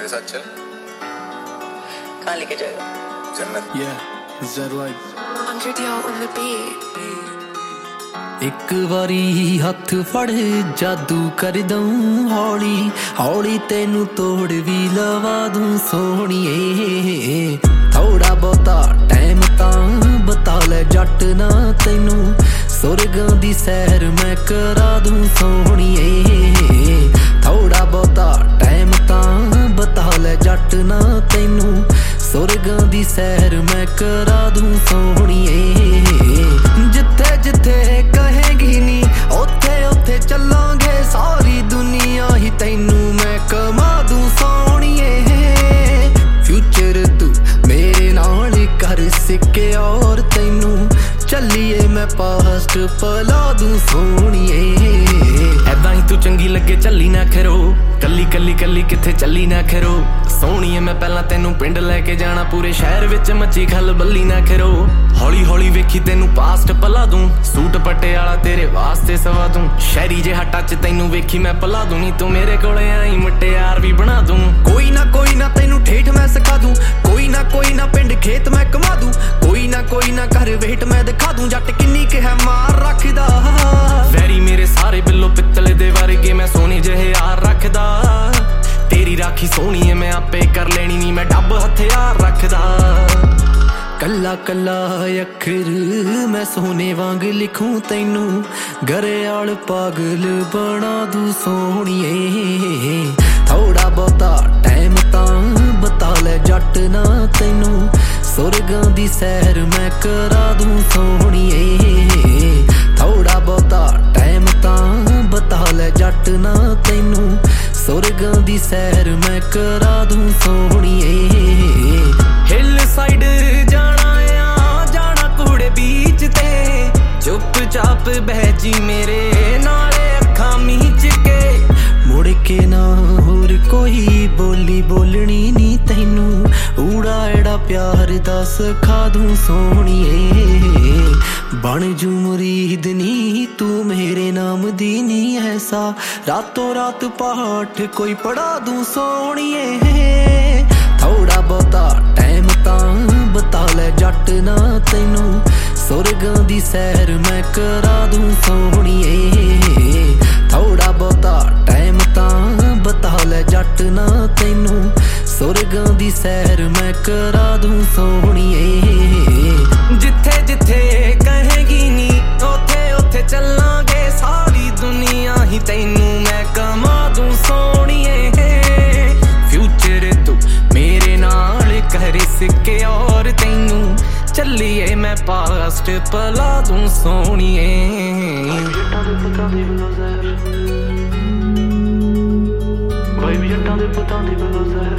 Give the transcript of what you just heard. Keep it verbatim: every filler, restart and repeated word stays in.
मेरे साथ चल। कहाँ लेके जाएगा? जन्नत। Yeah, Zed White. Hundred y'all on the beat. ਇੱਕ ਵਾਰੀ ਹੱਥ ਫੜ ਜਾਦੂ ਕਰ ਦਊਂ ਹੌਲੀ ਹੌਲੀ ਤੈਨੂੰ ਤੋੜ ਵੀ ਲਵਾ ਦੂੰ ਸੋਹਣੀਏ ਥੋੜਾ ਬਹੁਤਾ ਟਾਈਮ ਤਾਂ ਬਤਾ ਲੈ ਜੱਟ ਨਾ ਤੈਨੂੰ ਸੁਰਗਾਂ ਦੀ ਸੈਰ ਮੈਂ ਕਰਾ ਦੂੰ ਸੋਹਣੀਏ ਥੋੜਾ ਬਹੁਤਾ ਟਾਈਮ ਤਾਂ ਬਤਾ ਲੈ ਜੱਟ ਨਾ ਤੈਨੂੰ ਸੁਰਗਾਂ ਦੀ ਸੈਰ ਮੈਂ ਕਰਾ ਦੂੰ ਸੋਹਣੀਏ ਜਿੱਥੇ ਜਿੱਥੇ ਕਹੇਗੀ ਨੀ ਉੱਥੇ ਉੱਥੇ ਚੱਲਾਂਗੇ ਸਾਰੀ ਦੁਨੀਆ ਹੀ ਤੈਨੂੰ ਮੈਂ ਕਮਾ ਦੂੰ ਸੋਹਣੀਏ ਫਿਊਚਰ ਤੂੰ ਮੇਰੇ ਨਾਲ ਕਰ ਸਿਕਿਉਰ ਤੈਨੂੰ ਚੱਲੀਏ ਮੈਂ ਪਾਸਟ ਪਲਾ ਦੂੰ ਸੋਹਣੀਏ ਐਦਾਂ ਹੀ ਤੂੰ ਚੰਗੀ ਲੱਗੇ ਚੱਲੀ ਨਾ ਖਰੋ ਕੱਲੀ ਕੱਲੀ ਕੱਲੀ ਕਿੱਥੇ ਚੱਲੀ ਨਾ ਖਰੋ ਸੋਹਣੀਏ ਮੈਂ ਪਹਿਲਾਂ ਤੈਨੂੰ ਪਿੰਡ ਲੈ ਕੇ ਜਾਣਾ ਪੂਰੇ ਸ਼ਹਿਰ ਵਿੱਚ ਮੱਚੀ ਖਲ ਬੱਲੀ ਨਾ ਖਰੋ ਹੌਲੀ ਹੌਲੀ ਵੇਖੀ ਤੈਨੂੰ ਪਾਸਟ ਪਲਾ ਦੂੰ ਸੂਟ ਪਟਿਆਲਾ ਤੇਰੇ ਵਾਸਤੇ ਸਵਾ ਦੂੰ ਸ਼ਹਿਰੀ ਜਿਹਾ ਟੱਚ ਤੈਨੂੰ ਵੇਖੀ ਮੈਂ ਪਲਾ ਦੂੰ ਨੀ ਤੂੰ ਮੇਰੇ ਕੋਲੇ ਆਈ ਮੁਟਿਆਰ ਵੀ ਬਣਾ ਦੂੰ ਕੋਈ ਨਾ ਕੋਈ ਨਾ ਤੈਨੂੰ ਠੇਠ ਮੈਂ ਸਿਖਾ ਦੂੰ ਕੋਈ ਨਾ ਕੋਈ ਨਾ ਪਿੰਡ ਖੇਤ ਮੈਂ ਕਮਾ ਦੂੰ ਕੋਈ ਨਾ ਕੋਈ ਨਾ ਘਰ ਵੇਟ ਮੈਂ ਦਿਖਾ ਦੂੰ ਜੱਟ ਕਿੰਨੀ ਕਿ ਹੈ ਮਾਰ ਰੱਖਦਾ ਵੈਰੀ ਮੇਰੇ ਸਾਰੇ ਬਿੱਲੋ ਪਿੱਤਲੇ ਦੇ ਵਰਗੇ ਮੈਂ ਸੋਹਣੇ ਜਿਹੇ ਯਾਰ ਰੱਖਦਾ ਤੇਰੀ ਰਾਖੀ ਸੋਹਣੀ ਐ ਮੈਂ ਆਪੇ ਕਰ ਲੈਣੀ ਨੀ ਮੈਂ ਡੱਬ ਹਥਿਆਰ ਰੱਖਦਾ ਕੱਲਾ ਕੱਲਾ ਅੱਖਰ ਮੈਂ ਸੋਨੇ ਵਾਂਗ ਲਿਖੂੰ ਤੈਨੂੰ ਗਰੇਆਲ ਪਾਗਲ ਬਣਾ ਦੂੰ ਸੋਹਣੀਏ ਥੋੜਾ ਬਹੁਤਾ ਟਾਈਮ ਤਾਂ ਬਤਾ ਲੈ ਜੱਟ ਨਾ ਤੈਨੂੰ ਸੁਰਗਾਂ ਦੀ ਸੈਰ ਮੈਂ ਕਰਾ ਦੂੰ ਸੋਹਣੀਏ ਥੋੜਾ ਬਹੁਤਾ ਟਾਈਮ ਤਾਂ ਬਤਾ ਲੈ ਜੱਟ ਨਾ ਤੈਨੂੰ ਸੁਰਗਾਂ ਦੀ ਸੈਰ ਮੈਂ ਕਰਾ ਦੂੰ ਸੋਹਣੀਏ ਹਿੱਲ ਸਾਈਡ ਜਾਣਾ ਆ ਜਾਣਾ ਕੁੜੇ ਬੀਚ ਤੇ ਚੁੱਪ ਚਾਪ ਬਹਿ ਜੀ ਮੇਰੇ ਨਾਲੇ ਅੱਖਾਂ ਮੀਚ ਕੇ ਮੁੜ ਕੇ ਨਾ ਹੋਰ ਕੋਈ ਬੋਲੀ ਬੋਲਣੀ ਨੀ ਤੈਨੂੰ ਊੜਾ ਐੜਾ ਪਿਆਰ ਦਾ ਸਿਖਾ ਦੂੰ ਸੋਹਣੀਏ ਬਣ ਜੂ ਮੁਰੀਦ ਨੀ ਤੂੰ ਮੇਰੇ ਨਾਮ ਦੀ ਨੀ ਐਸਾ ਰਾਤੋਂ ਰਾਤ ਪਾਠ ਕੋਈ ਪੜਾ ਦੂੰ ਸੋਹਣੀਏ ਥੋੜਾ ਬਹੁਤਾ ਟਾਈਮ ਤਾਂ ਬਤਾ ਲੈ ਜੱਟ ਨਾ ਤੈਨੂੰ ਸੁਰਗਾਂ ਦੀ ਸੈਰ ਮੈਂ ਕਰਾ ਦੂੰ ਸੋਹਣੀਏ ਥੋੜਾ ਬਹੁਤਾ ਟਾਈਮ ਤਾਂ ਬਤਾ ਲੈ ਜੱਟ ਨਾ ਤੈਨੂੰ ਸੁਰਗਾਂ ਦੀ ਸੈਰ ਮੈਂ ਕਰਾ ਦੂੰ ਸੋਹਣੀਏ ਜਿੱਥੇ ਜਿੱਥੇ ਕਹੇਗੀ ਨੀ ਉੱਥੇ ਉੱਥੇ ਚੱਲਾਂਗੇ ਸਾਰੀ ਦੁਨੀਆ ਹੀ ਤੈਨੂੰ ਮੈਂ ਕਮਾ ਦੂੰ ਸੋਹਣੀਏ ਫਿਊਚਰ ਤੂੰ ਮੇਰੇ ਨਾਲ ਕਰ ਸਿਕਿਉਰ ਤੈਨੂੰ ਚੱਲੀਏ ਮੈਂ ਪਾਸਟ ਪਲਾ ਦੂੰ ਸੋਹਣੀਏ ਕੋਈ ਵੀ ਜੱਟਾਂ ਦੇ ਪੁੱਤਾਂ ਦੀ ਬਲੋਜ਼ਰ